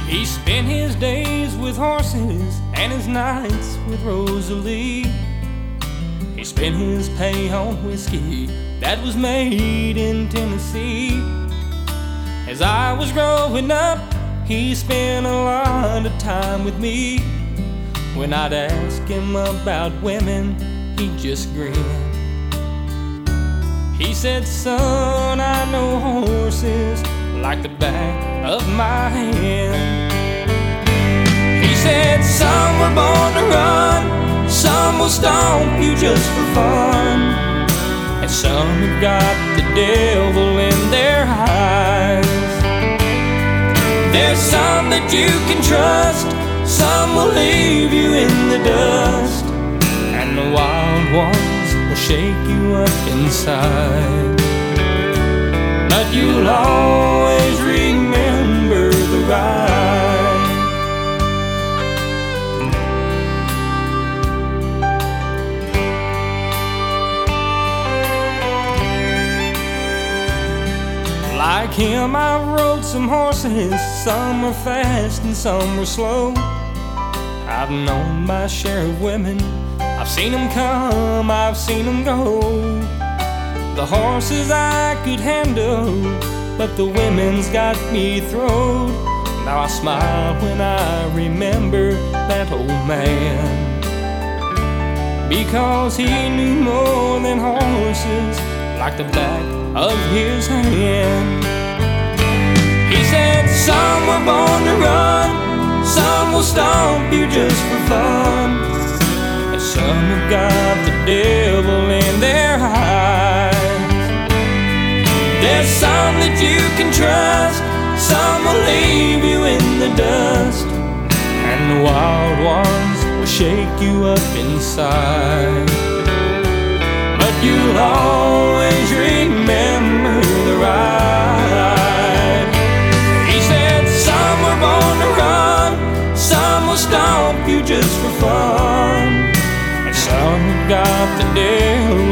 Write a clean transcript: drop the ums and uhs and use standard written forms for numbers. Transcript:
He spent his days with horses and his nights with Rosalie. He spent his pay on whiskey that was made in Tennessee. As I was growing up, he spent a lot of time with me. When I'd ask him about women, he'd just grin. He said, "Son, I know horses like the back of my hand." He said, "Some were born to run, some will stomp you just for fun, and some have got the devil in their eyes. There's some that you can trust, some will leave you in the dust, and the wild ones will shake you up inside. But you'll always remember the ride." Like him, I rode some horses, some were fast and some were slow. I've known my share of women, I've seen them come, I've seen them go. The horses I could handle, but the women's got me throwed. Now I smile when I remember that old man, because he knew more than horses like the back of his hand. He said, "Some were born to run, some will stomp you just for fun, and some have got the devil in their eyes. There's some that you can trust, some will leave you in the dust, and the wild ones will shake you up inside. But you'll always remember the ride." He said, "Some were born to run, some will stomp you just for fun, and some have got the devil